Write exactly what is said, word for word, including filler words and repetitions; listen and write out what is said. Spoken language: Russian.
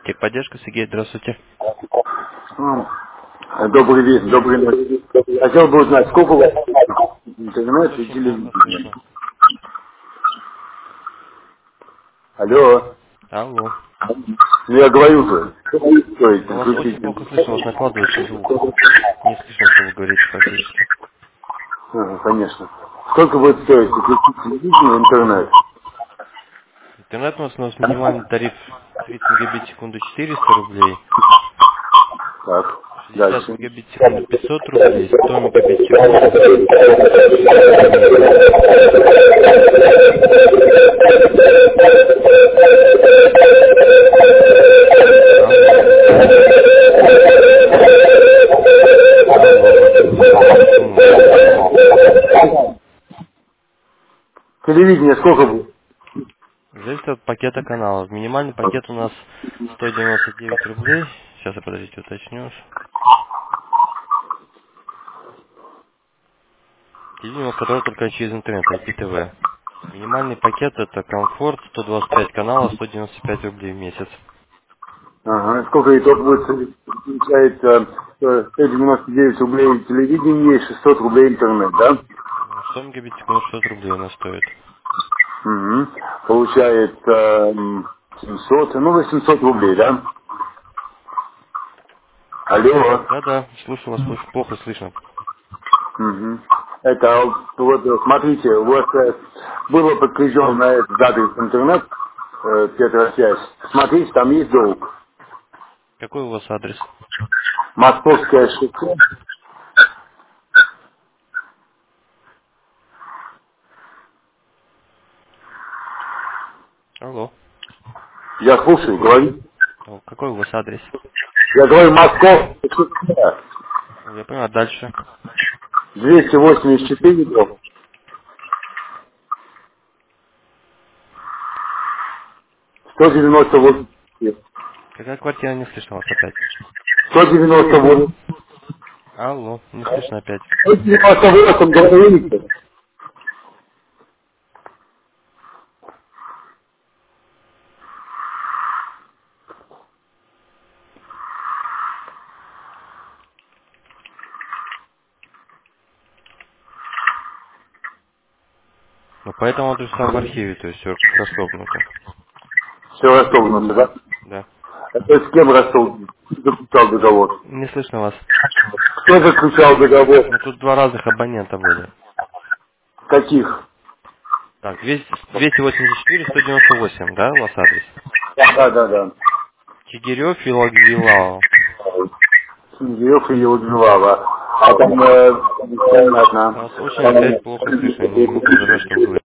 Техподдержка, Сергей, здравствуйте. А, Добрый день, добрый ночь. Хотел бы узнать, сколько у вас интернет и Очень плохо телевидения? слышно. Алло, Алло. ну я говорю же, стоит Но вас очень подключить плохо слышно, у вас интернет? накладывается звук. Не слышно, что вы говорите практически. Ага, конечно. Сколько будет стоить подключить телевидение и интернет? Интернет у нас, у нас минимальный тариф тридцать мегабит в секунду четыреста рублей, Так, шестьдесят дальше. мегабит в секунду пятьсот рублей, сто мегабит в секунду шестьдесят рублей в месяц. Алло. Алло, вас не слышно, слишком много. Телевидение сколько будет? Зависит от пакета каналов. Минимальный пакет у нас сто девяносто девять рублей. Сейчас я, подождите, уточню. Телевидение у нас, которое только через интернет, ай пи ти ви. Минимальный пакет это комфорт, сто двадцать пять каналов, сто девяносто пять рублей в месяц. Ага, сколько итог будет? Получается э, сто девяносто девять рублей телевидение и шестьсот рублей интернет, да? сто мегабит в секунду шестьсот рублей у нас стоит. Угу. Получается эм, семьсот, ну восемьсот рублей, да? Алло. Да-да, слушаю вас, слушаю, плохо слышно. Мгм. Это вот э, смотрите, у вас э, было подключен на этот адрес интернет, э, Петросвязь. Смотрите, там есть долг. Какой у вас адрес? Московское шоссе. Алло. Я слушаю, говорю. О, какой у вас адрес? Я говорю, Московское шоссе. О, я понял, а дальше? двести восемьдесят четыре дом. сто девяносто восемь. Какая квартира, не слышно вас опять? сто девяносто восемь. Алло, не слышно опять. сто девяносто восемь, говорите. Ну, по этому адресу там в архиве, то есть все расстегнуто. Все расторгнуто, да? Да. Это с кем расторгнуто? Кто заключал договор? Не слышно вас. Кто заключал договор? Ну, тут два разных абонента были. Каких? Так, двести восемьдесят четыре сто девяносто восемь, да, у вас адрес? Да, да, да. Чигирев и Логвилао. Синдиев и Елгилава. А там, э, Вас очень опять плохо слышно, не могу разобрать, что вы говорите.